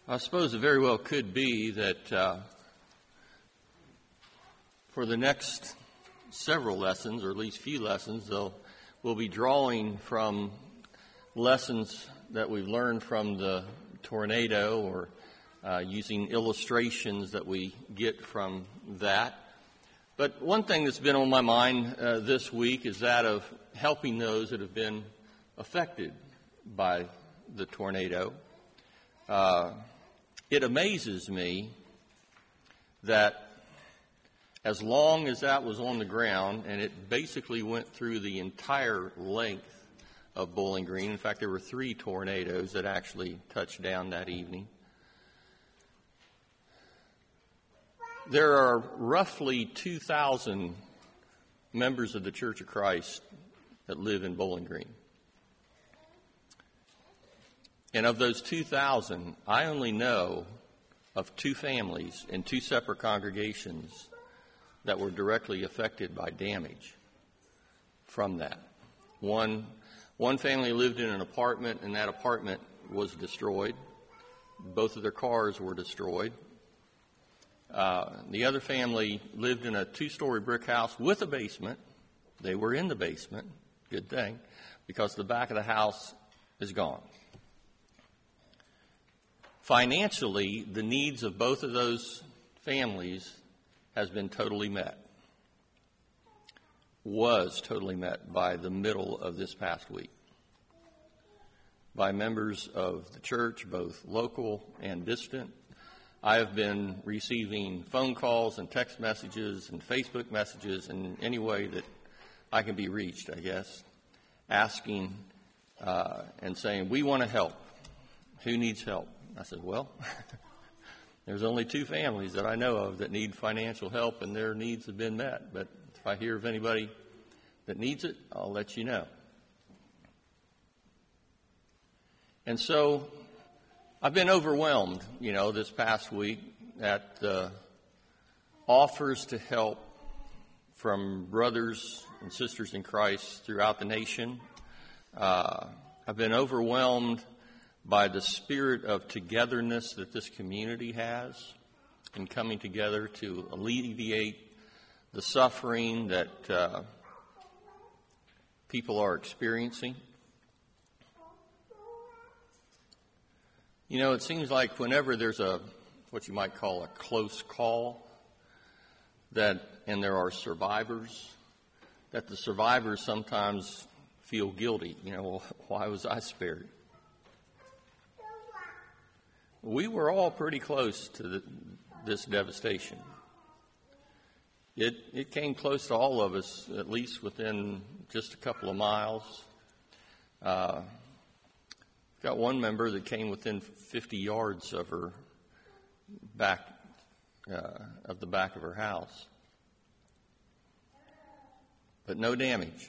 I suppose it very well could be that for the next several lessons, or at least few lessons, we'll be drawing from lessons that we've learned from the tornado, or using illustrations that we get from that. But one thing that's been on my mind this week is that of helping those that have been affected by the tornado. It amazes me that as long as that was on the ground, and it basically went through the entire length of Bowling Green. In fact, there were 3 tornadoes that actually touched down that evening. There are roughly 2,000 members of the Church of Christ that live in Bowling Green. And of those 2,000, I only know of 2 families in 2 separate congregations that were directly affected by damage from that. One family lived in an apartment, and that apartment was destroyed. Both of their cars were destroyed. The other family lived in a 2-story brick house with a basement. They were in the basement, good thing, because the back of the house is gone. Financially, the needs of both of those families has been totally met. Was totally met by the middle of this past week. By members of the church, both local and distant. I have been receiving phone calls and text messages and Facebook messages in any way that I can be reached, I guess, asking and saying, we want to help. Who needs help? I said, well, there's only 2 families that I know of that need financial help, and their needs have been met. But if I hear of anybody that needs it, I'll let you know. And so I've been overwhelmed, this past week at the offers to help from brothers and sisters in Christ throughout the nation. I've been overwhelmed by the spirit of togetherness that this community has in coming together to alleviate the suffering that people are experiencing. It seems like whenever there's what you might call a close call, and there are survivors, that the survivors sometimes feel guilty. Well, why was I spared? We were all pretty close to this devastation. It came close to all of us, at least within just a couple of miles. Got one member that came within 50 yards of her back, of the back of her house, but no damage.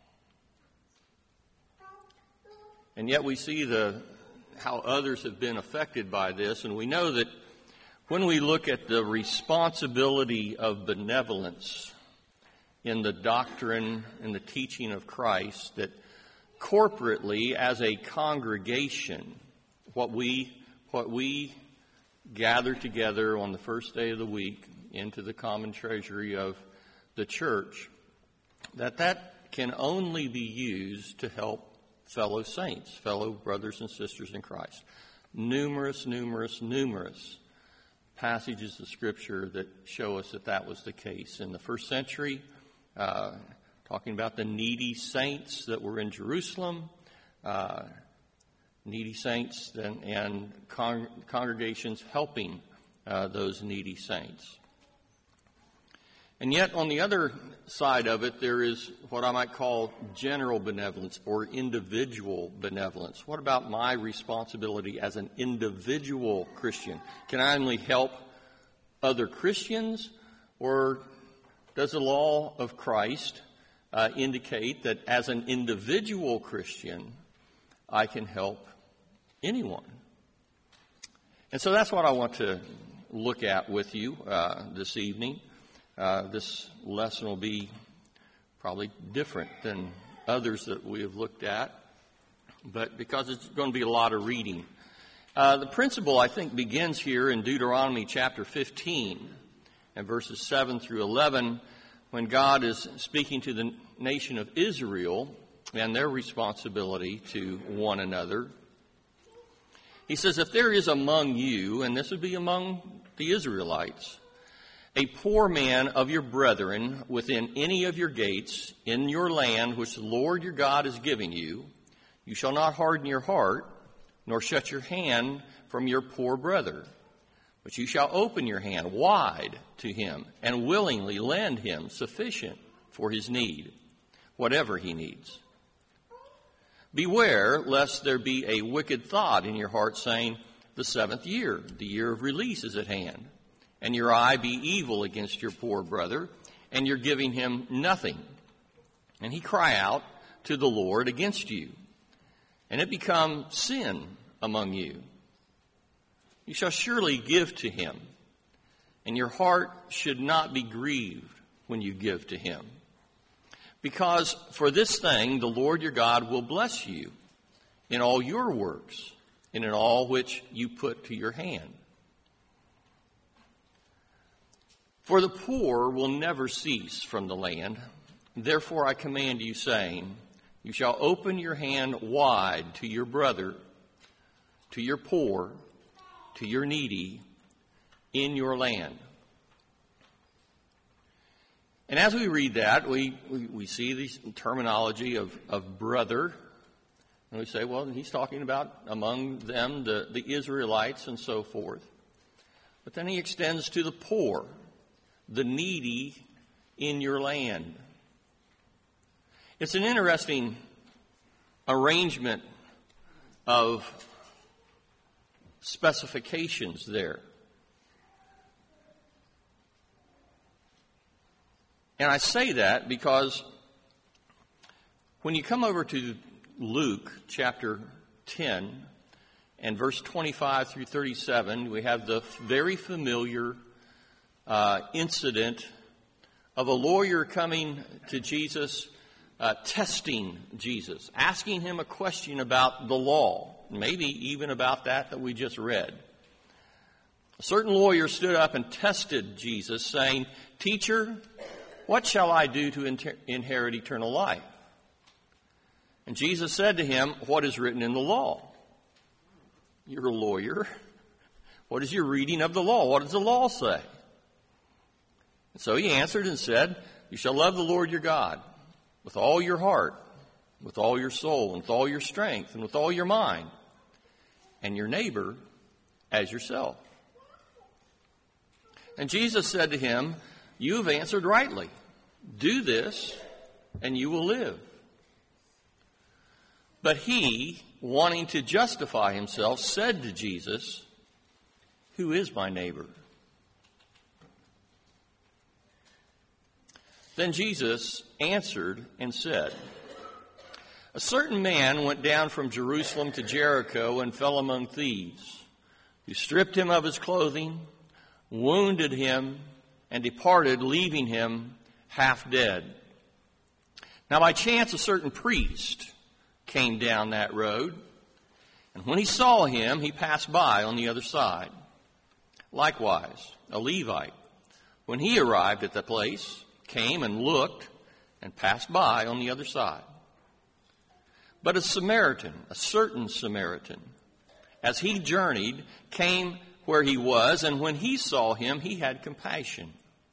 And yet we see how others have been affected by this, and we know that when we look at the responsibility of benevolence in the doctrine and the teaching of Christ, that corporately as a congregation, what we gather together on the first day of the week into the common treasury of the church, that can only be used to help fellow saints, fellow brothers and sisters in Christ. Numerous passages of Scripture that show us that was the case. In the first century, talking about the needy saints that were in Jerusalem, needy saints and congregations helping those needy saints. And yet, on the other side of it, there is what I might call general benevolence or individual benevolence. What about my responsibility as an individual Christian? Can I only help other Christians, or does the law of Christ indicate that as an individual Christian, I can help anyone? And so that's what I want to look at with you this evening. This lesson will be probably different than others that we have looked at, but because it's going to be a lot of reading. The principle, I think, begins here in Deuteronomy chapter 15 and verses 7 through 11, when God is speaking to the nation of Israel and their responsibility to one another. He says, if there is among you, and this would be among the Israelites, a poor man of your brethren within any of your gates in your land which the Lord your God is giving you, you shall not harden your heart, nor shut your hand from your poor brother, but you shall open your hand wide to him and willingly lend him sufficient for his need, whatever he needs. Beware lest there be a wicked thought in your heart saying, the seventh year, the year of release, is at hand, and your eye be evil against your poor brother, and you're giving him nothing. And he cry out to the Lord against you, and it become sin among you. You shall surely give to him, and your heart should not be grieved when you give to him. Because for this thing the Lord your God will bless you in all your works, and in all which you put to your hand. For the poor will never cease from the land. Therefore I command you, saying, you shall open your hand wide to your brother, to your poor, to your needy, in your land. And as we read that, we see this terminology of brother. And we say, well, he's talking about among them the Israelites and so forth. But then he extends to the poor, the needy in your land. It's an interesting arrangement of specifications there. And I say that because when you come over to Luke chapter 10 and verse 25 through 37, we have the very familiar incident of a lawyer coming to Jesus, testing Jesus, asking him a question about the law, maybe even about that we just read. A certain lawyer stood up and tested Jesus, saying, Teacher, what shall I do to inherit eternal life? And Jesus said to him, what is written in the law? You're a lawyer. What is your reading of the law? What does the law say? And so he answered and said, you shall love the Lord your God with all your heart, with all your soul, and with all your strength, and with all your mind, and your neighbor as yourself. And Jesus said to him, you have answered rightly. Do this, and you will live. But he, wanting to justify himself, said to Jesus, who is my neighbor? Then Jesus answered and said, a certain man went down from Jerusalem to Jericho and fell among thieves, who stripped him of his clothing, wounded him, and departed, leaving him half dead. Now by chance a certain priest came down that road, and when he saw him, he passed by on the other side. Likewise, a Levite, when he arrived at the place, came and looked and passed by on the other side. But a Samaritan, a certain Samaritan, as he journeyed, came where he was, and when he saw him, he had compassion.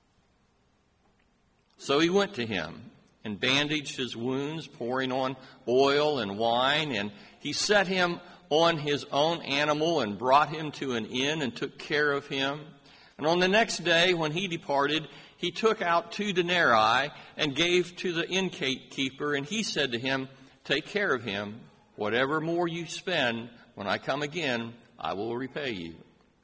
So he went to him and bandaged his wounds, pouring on oil and wine, and he set him on his own animal and brought him to an inn and took care of him. And on the next day, when he departed, he took out 2 denarii and gave to the innkeeper, and he said to him, take care of him. Whatever more you spend, when I come again, I will repay you.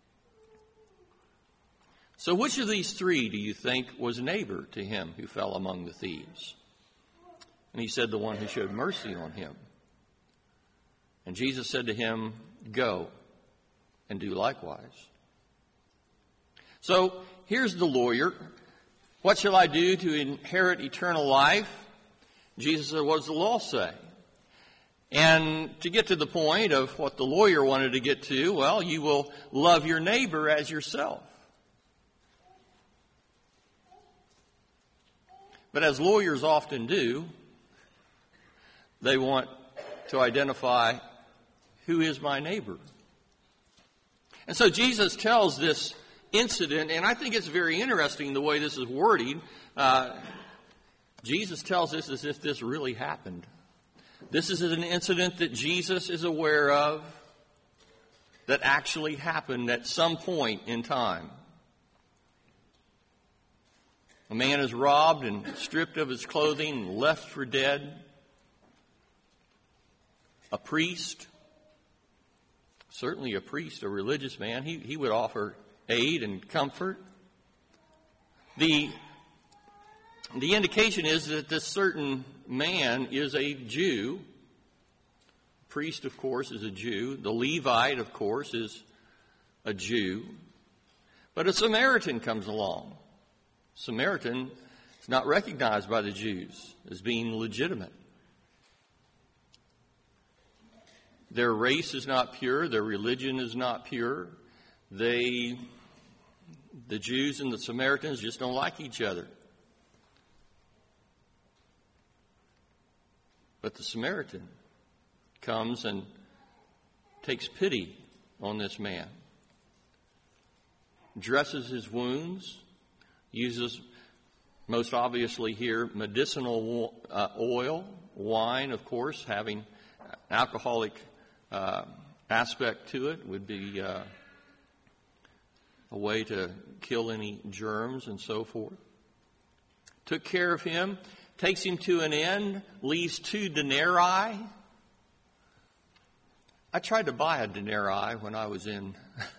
So which of these 3 do you think was neighbor to him who fell among the thieves? And he said, the one who showed mercy on him. And Jesus said to him, go and do likewise. So here's the lawyer. What shall I do to inherit eternal life? Jesus said, what does the law say? And to get to the point of what the lawyer wanted to get to, well, you will love your neighbor as yourself. But as lawyers often do, they want to identify who is my neighbor. And so Jesus tells this incident, and I think it's very interesting the way this is worded. Jesus tells this as if this really happened. This is an incident that Jesus is aware of that actually happened at some point in time. A man is robbed and stripped of his clothing and left for dead. A priest, certainly a priest, a religious man, he would offer aid and comfort. The indication is that this certain man is a Jew. Priest, of course, is a Jew. The Levite, of course, is a Jew. But a Samaritan comes along. Samaritan is not recognized by the Jews as being legitimate. Their race is not pure. Their religion is not pure. The Jews and the Samaritans just don't like each other. But the Samaritan comes and takes pity on this man, dresses his wounds, uses, most obviously here, medicinal oil, wine, of course, having alcoholic aspect to it, would be a way to kill any germs and so forth. Took care of him, takes him to an inn, leaves 2 denarii. I tried to buy a denarii when I was in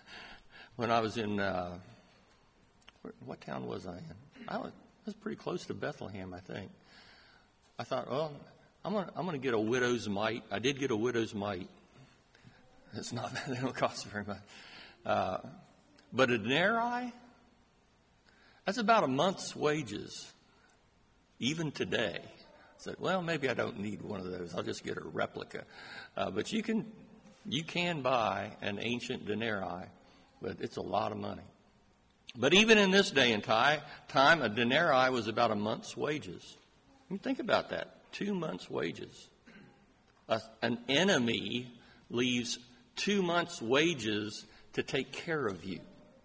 what town was I in? I was pretty close to Bethlehem, I think. I thought, well, I'm going to get a widow's mite. I did get a widow's mite. It's not, they don't cost very much. But a denarii, that's about a month's wages, even today. I said, well, maybe I don't need one of those. I'll just get a replica. But you can buy an ancient denarii, but it's a lot of money. But even in this day and time, a denarii was about a month's wages. I mean, think about that. 2 months' wages. An enemy leaves 2 months' wages to take care of you.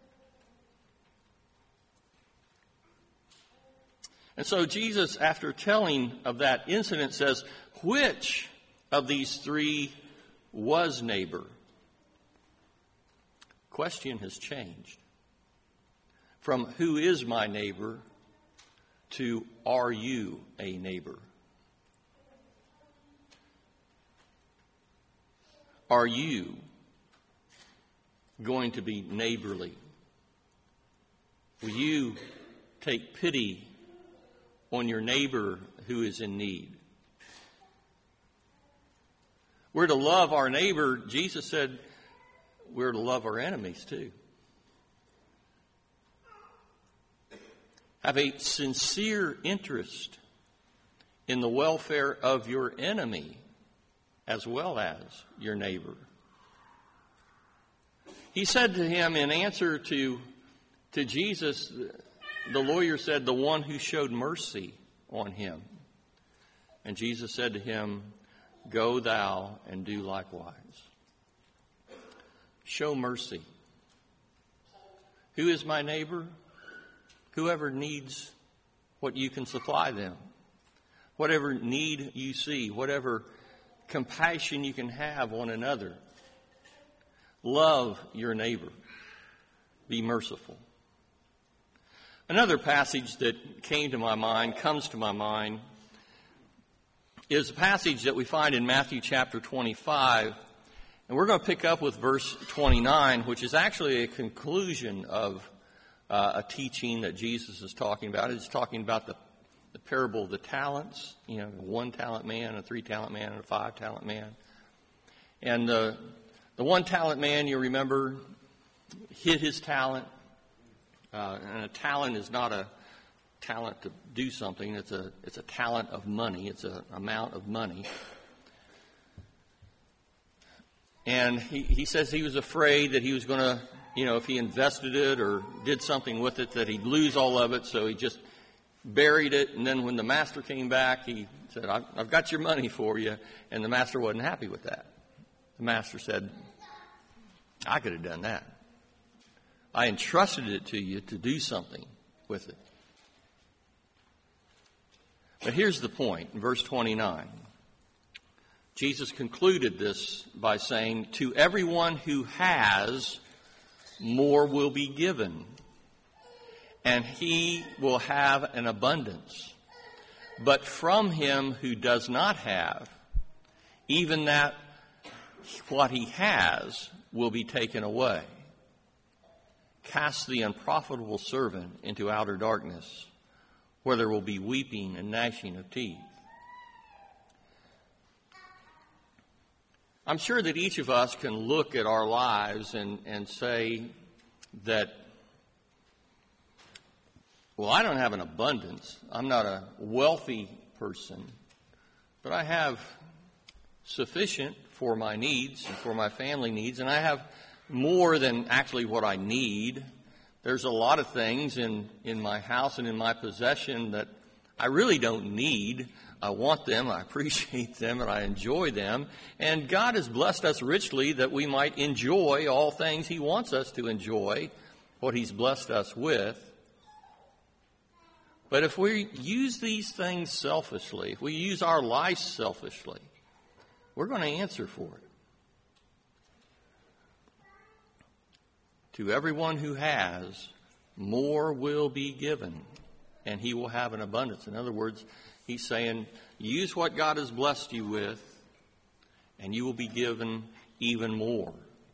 And so Jesus, after telling of that incident, says, which of these 3 was neighbor? Question has changed from who is my neighbor to are you a neighbor? Are you going to be neighborly? Will you take pity on your neighbor who is in need? We're to love our neighbor. Jesus said we're to love our enemies too. Have a sincere interest in the welfare of your enemy as well as your neighbor. He said to him in answer to Jesus, the lawyer said, the one who showed mercy on him. And Jesus said to him, go thou and do likewise. Show mercy. Who is my neighbor? Whoever needs what you can supply them. Whatever need you see, whatever compassion you can have on another. Love your neighbor. Be merciful. Another passage that comes to my mind, is a passage that we find in Matthew chapter 25. And we're going to pick up with verse 29, which is actually a conclusion of a teaching that Jesus is talking about. He's talking about the parable of the talents, a 1-talent man, a 3-talent man, and a 5-talent man. And the 1-talent man, you remember, hid his talent. And a talent is not a talent to do something. It's a talent of money. It's an amount of money. And he says he was afraid that he was going to, if he invested it or did something with it, that he'd lose all of it. So he just buried it. And then when the master came back, he said, I've got your money for you. And the master wasn't happy with that. The master said, I could have done that. I entrusted it to you to do something with it. But here's the point, in verse 29. Jesus concluded this by saying, to everyone who has, more will be given, and he will have an abundance. But from him who does not have, even that what he has will be taken away. Cast the unprofitable servant into outer darkness, where there will be weeping and gnashing of teeth. I'm sure that each of us can look at our lives and say that, well, I don't have an abundance. I'm not a wealthy person, but I have sufficient for my needs and for my family needs, and I have more than actually what I need. There's a lot of things in my house and in my possession that I really don't need. I want them, I appreciate them, and I enjoy them. And God has blessed us richly that we might enjoy all things He wants us to enjoy, what He's blessed us with. But if we use these things selfishly, if we use our life selfishly, we're going to answer for it. To everyone who has, more will be given, and he will have an abundance. In other words, he's saying, use what God has blessed you with, and you will be given even more.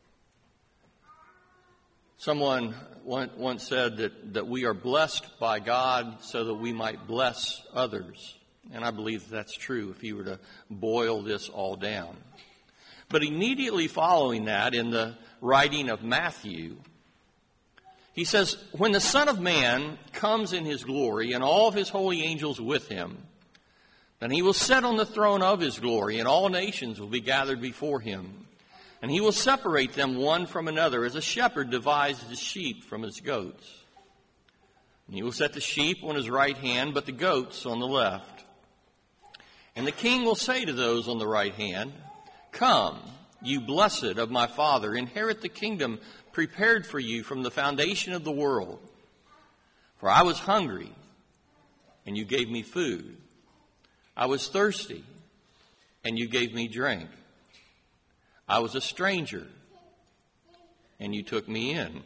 Someone once said that we are blessed by God so that we might bless others. And I believe that's true if you were to boil this all down. But immediately following that, in the writing of Matthew, he says, when the Son of Man comes in His glory and all of His holy angels with Him, then He will sit on the throne of His glory, and all nations will be gathered before Him. And He will separate them one from another, as a shepherd divides his sheep from his goats. And He will set the sheep on His right hand, but the goats on the left. And the King will say to those on the right hand, come, you blessed of my Father, inherit the kingdom prepared for you from the foundation of the world. For I was hungry, and you gave me food. I was thirsty, and you gave me drink. I was a stranger, and you took me in.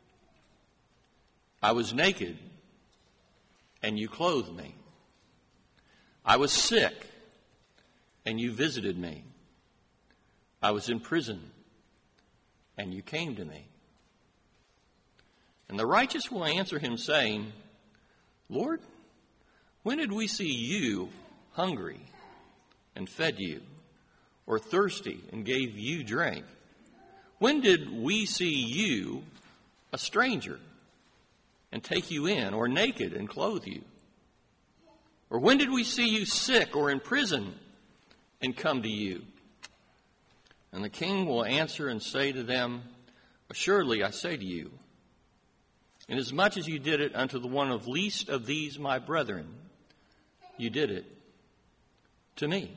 I was naked, and you clothed me. I was sick, and you visited me. I was in prison, and you came to me. And the righteous will answer Him, saying, Lord, when did we see you hungry and fed you, or thirsty and gave you drink? When did we see you a stranger and take you in, or naked and clothe you? Or when did we see you sick or in prison and come to you? And the King will answer and say to them, assuredly I say to you, inasmuch as you did it unto the one of least of these my brethren, you did it to me.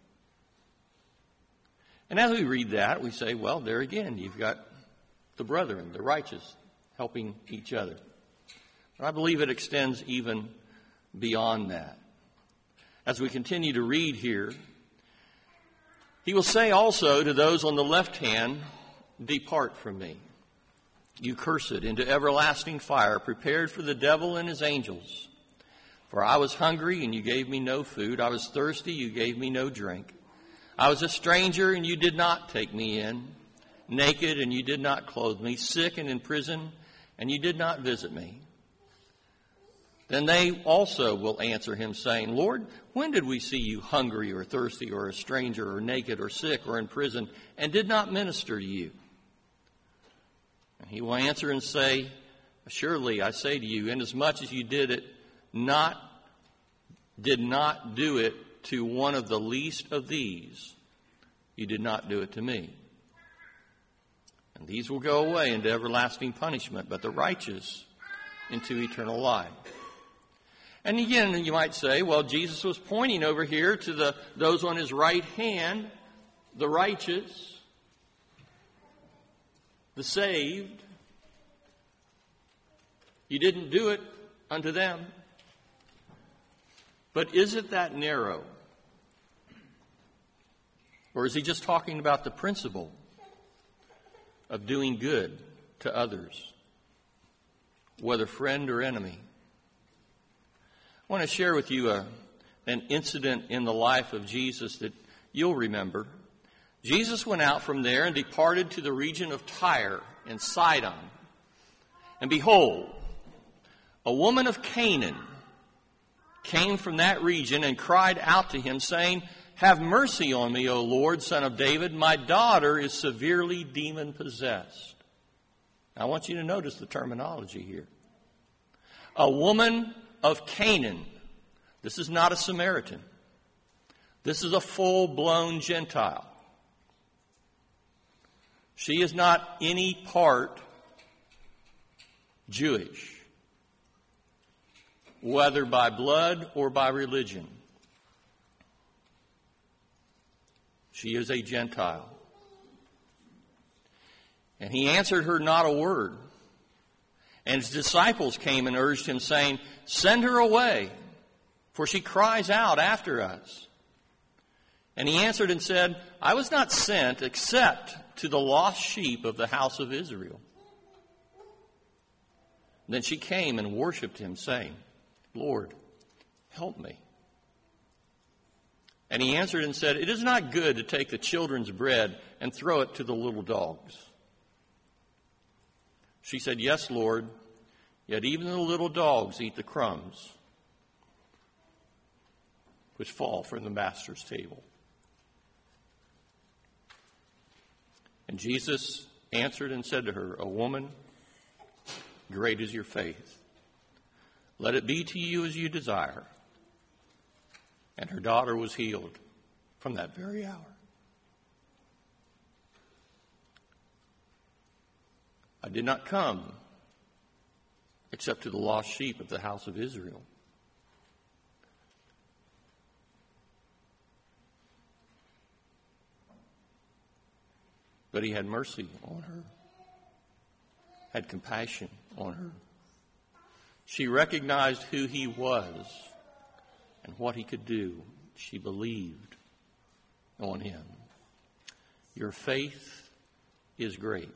And as we read that, we say, well, there again, you've got the brethren, the righteous, helping each other. But I believe it extends even beyond that. As we continue to read here, He will say also to those on the left hand, depart from me, you cursed, into everlasting fire, prepared for the devil and his angels. For I was hungry, and you gave me no food. I was thirsty, you gave me no drink. I was a stranger, and you did not take me in. Naked, and you did not clothe me. Sick and in prison, and you did not visit me. Then they also will answer Him, saying, Lord, when did we see you hungry or thirsty or a stranger or naked or sick or in prison, and did not minister to you? And He will answer and say, assuredly I say to you, inasmuch as you did not do it to one of the least of these, you did not do it to me. These will go away into everlasting punishment, but the righteous into eternal life. And again, you might say, well, Jesus was pointing over here to those on his right hand, the righteous, the saved. You didn't do it unto them. But is it that narrow? Or is he just talking about the principle of doing good to others, whether friend or enemy? I want to share with you an incident in the life of Jesus that you'll remember. Jesus went out from there and departed to the region of Tyre and Sidon. And behold, a woman of Canaan came from that region and cried out to him, saying, "Have mercy on me, O Lord, Son of David. My daughter is severely demon-possessed." I want you to notice the terminology here. A woman of Canaan. This is not a Samaritan. This is a full-blown Gentile. She is not any part Jewish, whether by blood or by religion. She is a Gentile. And he answered her not a word. And his disciples came and urged him, saying, "Send her away, for she cries out after us." And he answered and said, "I was not sent except to the lost sheep of the house of Israel." Then she came and worshipped him, saying, "Lord, help me." And he answered and said, "It is not good to take the children's bread and throw it to the little dogs." She said, "Yes, Lord, yet even the little dogs eat the crumbs which fall from the master's table." And Jesus answered and said to her, "O woman, great is your faith. Let it be to you as you desire." And her daughter was healed from that very hour. I did not come except to the lost sheep of the house of Israel. But he had mercy on her, had compassion on her. She recognized who he was and what he could do. She believed on him. Your faith is great.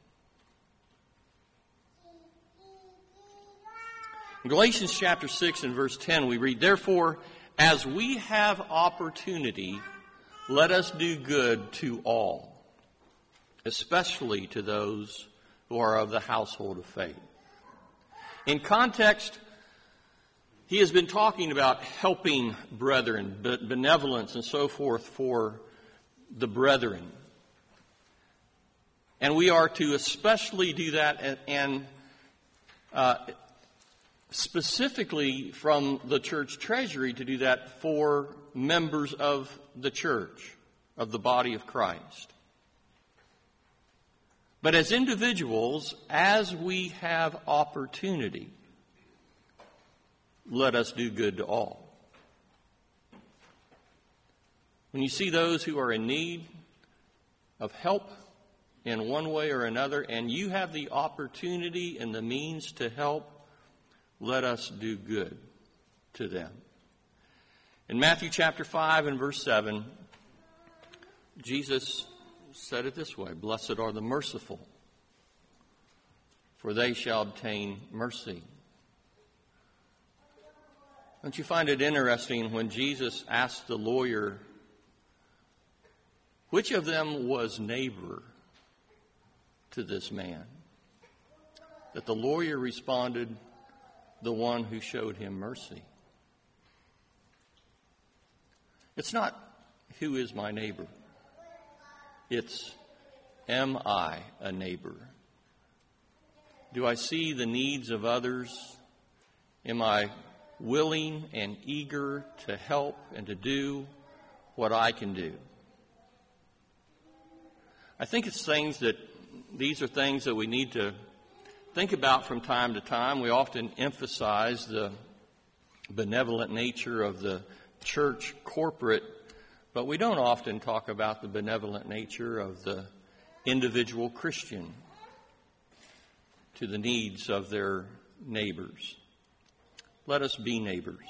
In Galatians chapter 6 and verse 10 we read, "Therefore, as we have opportunity, let us do good to all, especially to those who are of the household of faith." In context, he has been talking about helping brethren, benevolence and so forth for the brethren. And we are to especially do that and specifically from the church treasury to do that for members of the church, of the body of Christ. But as individuals, as we have opportunity, let us do good to all. When you see those who are in need of help in one way or another, and you have the opportunity and the means to help, let us do good to them. In Matthew chapter 5 and verse 7, Jesus said it this way, "Blessed are the merciful, for they shall obtain mercy." Don't you find it interesting when Jesus asked the lawyer, which of them was neighbor to this man, that the lawyer responded, "The one who showed him mercy." It's not, who is my neighbor? It's, am I a neighbor? Do I see the needs of others? Am I willing and eager to help and to do what I can do? I think it's things that these are things that we need to think about from time to time. We often emphasize the benevolent nature of the church corporate, but we don't often talk about the benevolent nature of the individual Christian to the needs of their neighbors. Let us be neighbors.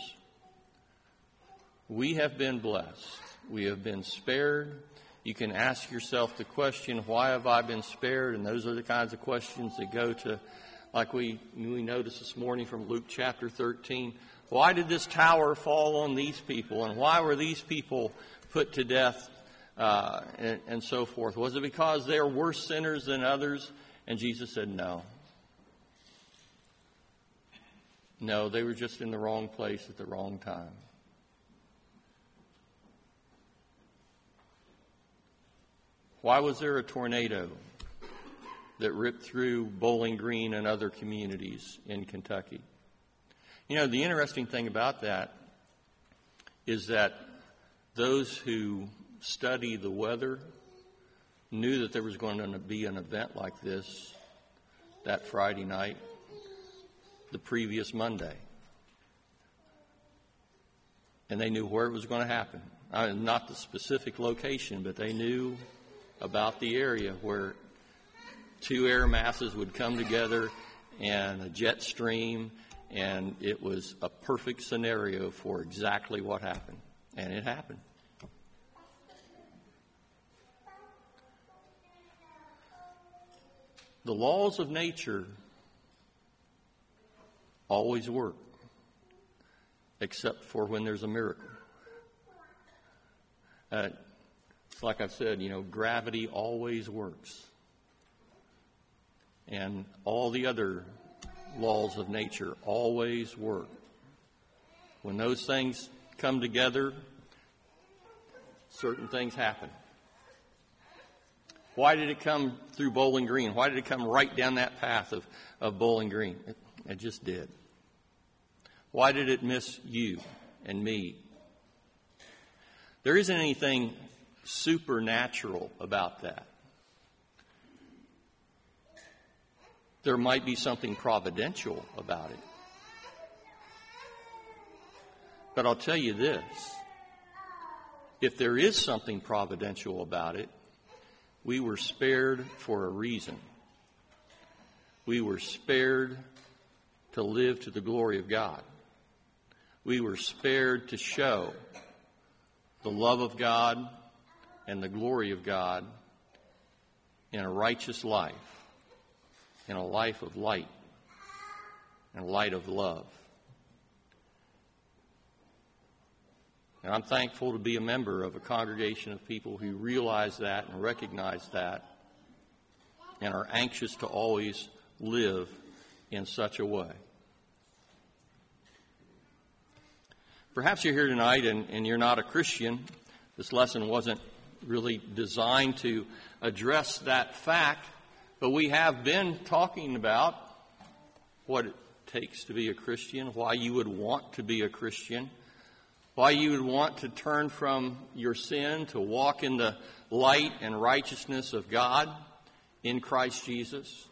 We have been blessed. We have been spared. You can ask yourself the question, why have I been spared? And those are the kinds of questions that go to, like we noticed this morning from Luke chapter 13. Why did this tower fall on these people? And why were these people put to death and so forth? Was it because they are worse sinners than others? And Jesus said, no. No, they were just in the wrong place at the wrong time. Why was there a tornado that ripped through Bowling Green and other communities in Kentucky? You know, the interesting thing about that is that those who study the weather knew that there was going to be an event like this that Friday night, the previous Monday. And they knew where it was going to happen. Not the specific location, but they knew about the area where two air masses would come together and a jet stream, and it was a perfect scenario for exactly what happened. And it happened. The laws of nature always work, except for when there's a miracle. Like I've said, gravity always works. And all the other laws of nature always work. When those things come together, certain things happen. Why did it come through Bowling Green? Why did it come right down that path of Bowling Green? It just did. Why did it miss you and me? There isn't anything supernatural about that. There might be something providential about it. But I'll tell you this. If there is something providential about it, we were spared for a reason. We were spared to live to the glory of God. We were spared to show the love of God and the glory of God in a righteous life, in a life of light, and a light of love. And I'm thankful to be a member of a congregation of people who realize that and recognize that and are anxious to always live in such a way. Perhaps you're here tonight and you're not a Christian. This lesson wasn't really designed to address that fact, but we have been talking about what it takes to be a Christian, why you would want to be a Christian, why you would want to turn from your sin to walk in the light and righteousness of God in Christ Jesus.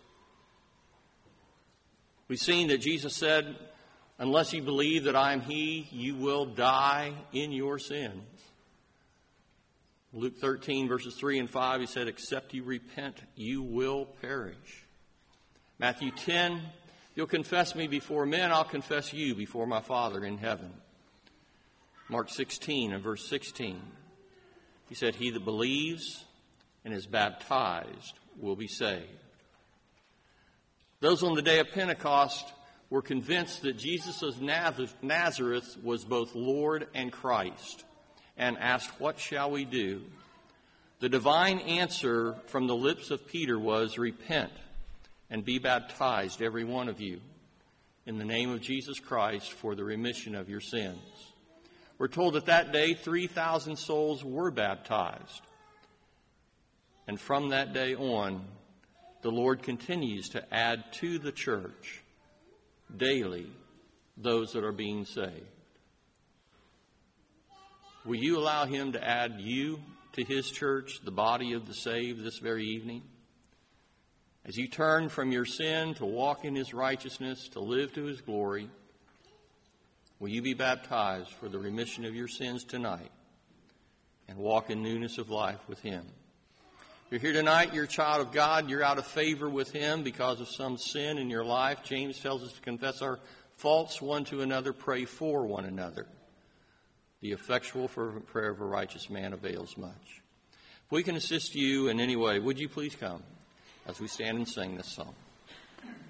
We've seen that Jesus said, unless you believe that I am He, you will die in your sins. Luke 13, verses 3 and 5, He said, except you repent, you will perish. Matthew 10, you'll confess me before men, I'll confess you before my Father in heaven. Mark 16 and verse 16, He said, he that believes and is baptized will be saved. Those on the day of Pentecost were convinced that Jesus of Nazareth was both Lord and Christ, and asked, what shall we do? The divine answer from the lips of Peter was, repent and be baptized, every one of you, in the name of Jesus Christ for the remission of your sins. We're told that that day 3,000 souls were baptized. And from that day on, the Lord continues to add to the church daily those that are being saved. Will you allow Him to add you to His church, the body of the saved, this very evening? As you turn from your sin to walk in His righteousness, to live to His glory, will you be baptized for the remission of your sins tonight and walk in newness of life with Him? You're here tonight, you're a child of God, you're out of favor with Him because of some sin in your life. James tells us to confess our faults one to another, pray for one another. The effectual fervent prayer of a righteous man avails much. If we can assist you in any way, would you please come as we stand and sing this song?